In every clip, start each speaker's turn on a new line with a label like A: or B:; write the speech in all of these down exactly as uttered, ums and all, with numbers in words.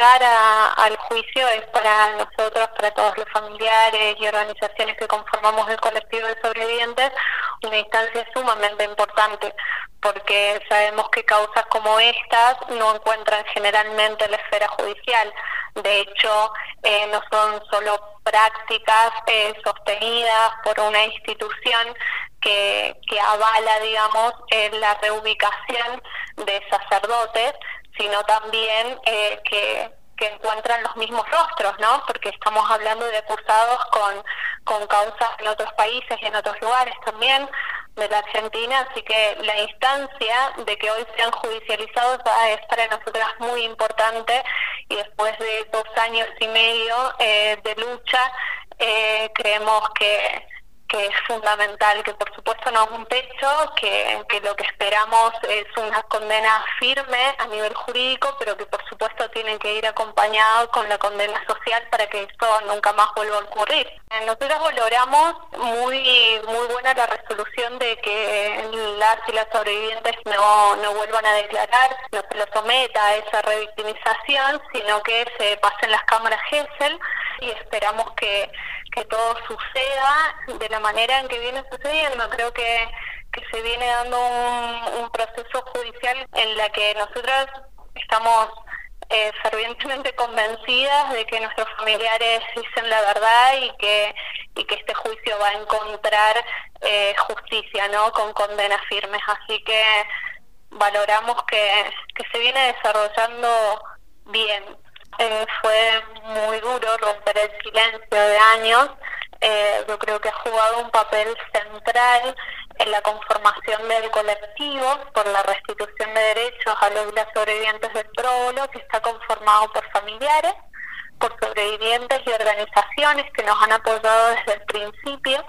A: llegar a, al juicio es para nosotros, para todos los familiares y organizaciones que conformamos el colectivo de sobrevivientes, una instancia sumamente importante, porque sabemos que causas como estas no encuentran generalmente en la esfera judicial. De hecho, eh, no son solo prácticas eh, sostenidas por una institución que, que avala, digamos, eh, la reubicación de sacerdotes, sino también eh, que, que encuentran los mismos rostros, ¿no? Porque estamos hablando de acusados con, con causas en otros países y en otros lugares también de la Argentina, así que la instancia de que hoy sean judicializados es para nosotras muy importante, y después de dos años y medio eh, de lucha eh, creemos que que es fundamental, que por supuesto no es un techo, que, que lo que esperamos es una condena firme a nivel jurídico, pero que por supuesto tienen que ir acompañados con la condena social para que esto nunca más vuelva a ocurrir. Nosotros valoramos muy muy buena la resolución de que las y las sobrevivientes no, no vuelvan a declarar, no se los someta a esa revictimización, sino que se pasen las cámaras Gesell, y esperamos que, que todo suceda de la manera en que viene sucediendo. Creo que, que se viene dando un, un proceso judicial en la que nosotras estamos eh, fervientemente convencidas de que nuestros familiares dicen la verdad y que y que este juicio va a encontrar eh, justicia, ¿no? Con condenas firmes. Así que valoramos que, que se viene desarrollando bien. Eh, fue muy duro romper el silencio de años. Eh, yo creo que ha jugado un papel central en la conformación del colectivo por la restitución de derechos a los y las sobrevivientes del próbulo, que está conformado por familiares, por sobrevivientes y organizaciones que nos han apoyado desde el principio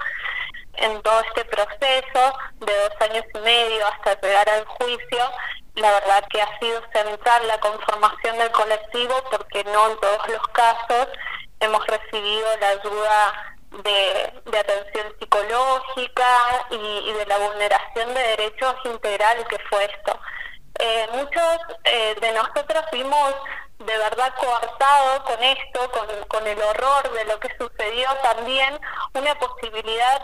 A: en todo este proceso de dos años y medio hasta llegar al juicio. La verdad que ha sido central la conformación del colectivo, porque no en todos los casos hemos recibido la ayuda de, de atención psicológica y, y de la vulneración de derechos integral que fue esto. Eh, muchos eh, de nosotros vimos de verdad coartado con esto, con, con el horror de lo que sucedió, también una posibilidad,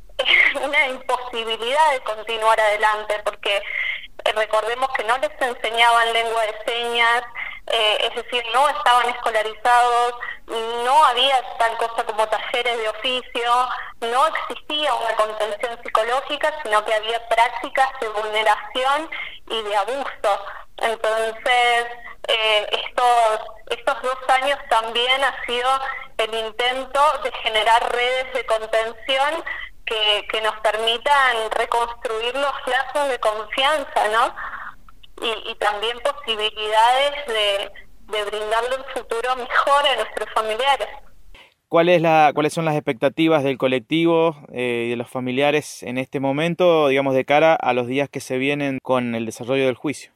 A: una imposibilidad de continuar adelante, porque eh, recordemos que no les enseñaban lengua de señas, eh, es decir, no estaban escolarizados, no había tal cosa como talleres de oficio, no existía una contención psicológica, sino que había prácticas de vulneración y de abuso. Entonces, eh, estos, estos dos años también ha sido el intento de generar redes de contención que, que nos permitan reconstruir los lazos de confianza, ¿no? Y, y también posibilidades de, de brindarle un futuro mejor a nuestros familiares.
B: ¿Cuál es la, ¿Cuáles son las expectativas del colectivo eh, y de los familiares en este momento, digamos, de cara a los días que se vienen con el desarrollo del juicio?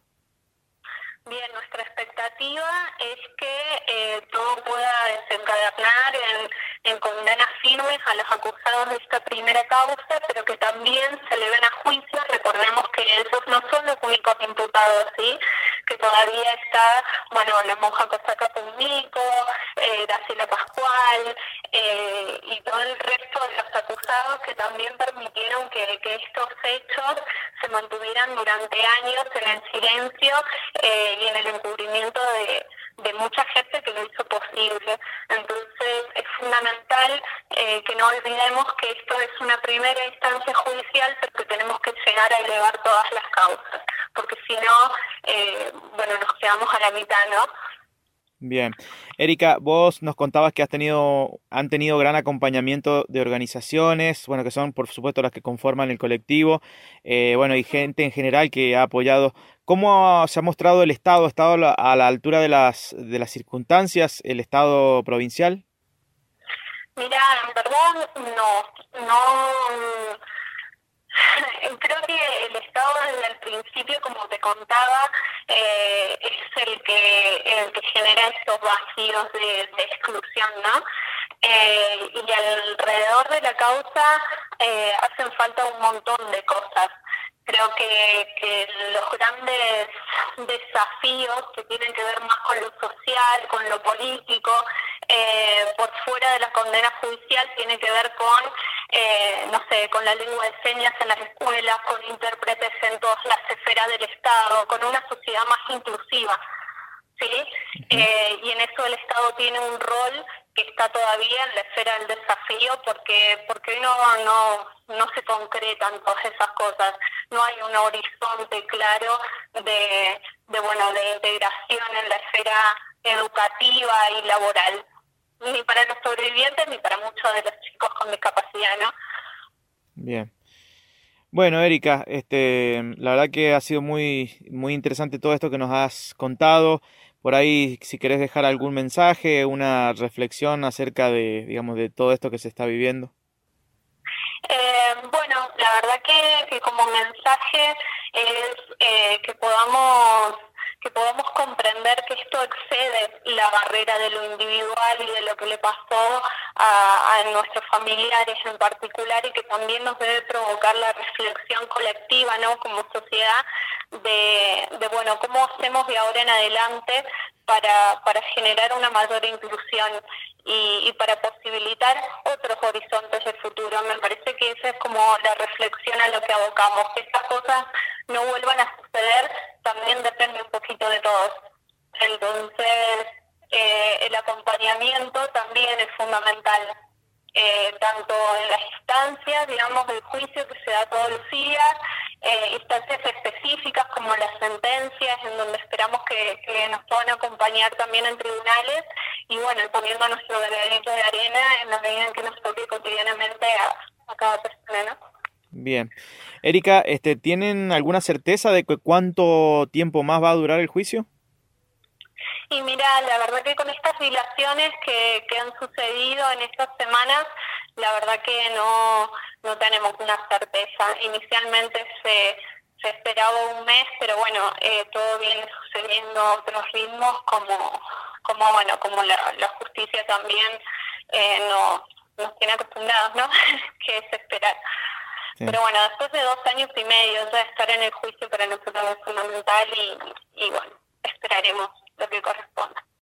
A: Bien, nuestra expectativa es que eh, todo pueda desencadenar en, en condenas firmes a los acusados de esta primera causa, pero que también se eleven a juicio. Recordemos que esos no son los únicos imputados, ¿sí? Que todavía está, bueno, la monja Cosaca Pumnico, eh, Graciela Pascual, eh, y todo el resto de los acusados que también permitieron que, que estos hechos se mantuvieran durante años en el silencio eh, y en el encubrimiento de, de mucha gente que lo hizo posible. Entonces es fundamental eh, que no olvidemos que esto es una primera instancia judicial, pero que tenemos que llegar a elevar todas las causas, porque si no, eh, bueno, nos quedamos a la mitad, ¿no?
B: Bien. Erika, vos nos contabas que has tenido, han tenido gran acompañamiento de organizaciones, bueno, que son por supuesto las que conforman el colectivo, eh, bueno, y gente en general que ha apoyado. ¿Cómo se ha mostrado el Estado? ¿Ha estado a la altura de las, de las circunstancias el Estado provincial?
A: Mira, en verdad no, no. Creo que el Estado desde el principio, como te contaba, eh, es el que el que genera estos vacíos de, de exclusión, ¿no? Eh, y alrededor de la causa eh, hacen falta un montón de cosas. Creo que, que los grandes desafíos que tienen que ver más con lo social, con lo político, eh, por fuera de la condena judicial, tiene que ver con, eh, no sé, con la lengua de señas en las escuelas, con intérpretes en todas las esferas del Estado, con una sociedad más inclusiva. ¿Sí?
B: Ujú.
A: Eh, y en eso el Estado tiene un rol que está todavía en la esfera del desafío porque porque no no no se concretan todas esas cosas, no hay un horizonte claro de, de bueno de integración en la esfera educativa y laboral, ni para los sobrevivientes ni para muchos de los chicos con discapacidad, ¿no?
B: Bien. Bueno, Erika, este, la verdad que ha sido muy, muy interesante todo esto que nos has contado. Por ahí, si querés dejar algún mensaje, una reflexión acerca de, digamos, de todo esto que se está viviendo.
A: Eh, bueno, la verdad que, que como mensaje es eh, que podamos que podamos comprender que esto excede la barrera de lo individual y de lo que le pasó a, a nuestros familiares en particular, y que también nos debe provocar la reflexión colectiva, ¿no? Como sociedad, de, de bueno, cómo hacemos de ahora en adelante para, para generar una mayor inclusión y, y para posibilitar otros horizontes de futuro. Me parece que esa es como la reflexión a lo que abocamos, que estas cosas no vuelvan a suceder también depende un poquito de todos. Entonces, eh, el acompañamiento también es fundamental, eh, tanto en las instancias, digamos, del juicio que se da todos los días, eh, instancias específicas como las sentencias, en donde esperamos que, que nos puedan acompañar también en tribunales, y bueno, poniendo nuestro granito de arena en la medida en que nos toque cotidianamente a, a cada persona, ¿no?
B: Bien. Erika, este, ¿tienen alguna certeza de que cuánto tiempo más va a durar el juicio?
A: Y mira, la verdad que con estas dilaciones que, que han sucedido en estas semanas, la verdad que no, no tenemos una certeza. Inicialmente se, se esperaba un mes, pero bueno, eh, todo viene sucediendo a otros ritmos, como, como bueno, como la, la justicia también eh, nos, nos tiene acostumbrados, ¿no? Que es esperar.
B: Sí.
A: Pero bueno, después de dos años y medio ya estar en el juicio para nosotros es fundamental, y, y bueno, esperaremos lo que corresponda.